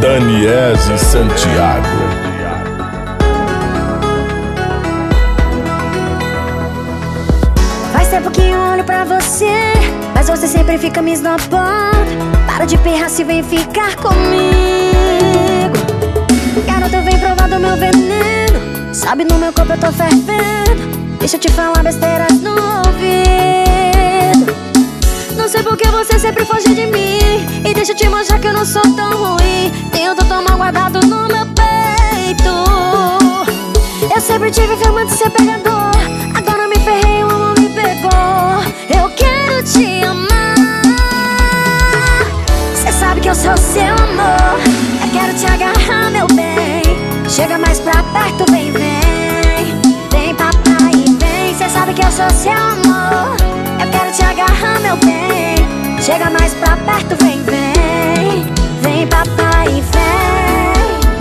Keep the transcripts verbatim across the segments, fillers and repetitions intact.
Daniese Santiago. Faz tempo que eu olho pra você, mas você sempre fica me esnobando. Para de perrar se vem ficar comigo. Garota, vem provar do meu veneno. Sabe, no meu corpo eu tô fervendo. Deixa eu te falar besteiras no ouvido. Não sei por que você sempre foge de mim, e deixa eu te mostrar que eu não sou tão ruim. Tenho teu mal guardado no meu peito. Eu sempre tive fama de ser pegador, agora me ferrei, o amor me pegou. Eu quero te amar. Cê sabe que eu sou seu amor. Eu quero te agarrar, meu bem. Chega mais pra perto, vem, vem. Vem, papai, vem. Cê sabe que eu sou seu amor. Eu quero te agarrar, meu bem. Chega mais pra perto, vem, vem. Vem, papai, vem.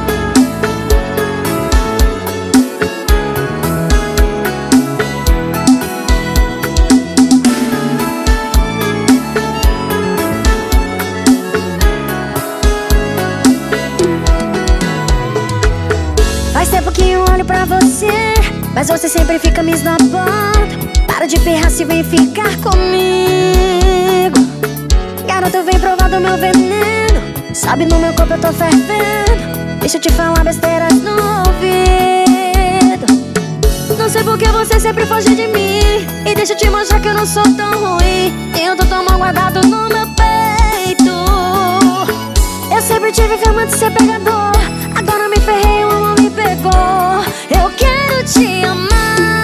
Faz tempo que eu olho pra você, mas você sempre fica me esnobando. Para de perrar se vem ficar comigo. Garota, vem provar do meu veneno. Sabe, no meu corpo eu tô fervendo. Deixa eu te falar besteiras no ouvido. Não sei por que você sempre foge de mim, e deixa eu te mostrar que eu não sou tão ruim. Tenho teu mal guardado no meu peito. Eu sempre tive fama de ser pegador, agora me ferrei, o amor me pegou. Eu quero te amar.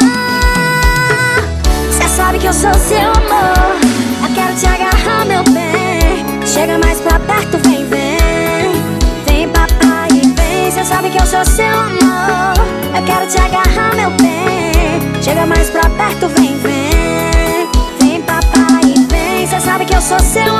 Cê sabe que eu sou seu amor. Eu quero te agarrar, meu bem. Chega mais pra perto, vem, vem. Vem, papai, vem. Cê sabe que eu sou seu amor. Eu quero te agarrar, meu bem. Chega mais pra perto, vem, vem. Vem, papai, vem. Cê sabe que eu sou seu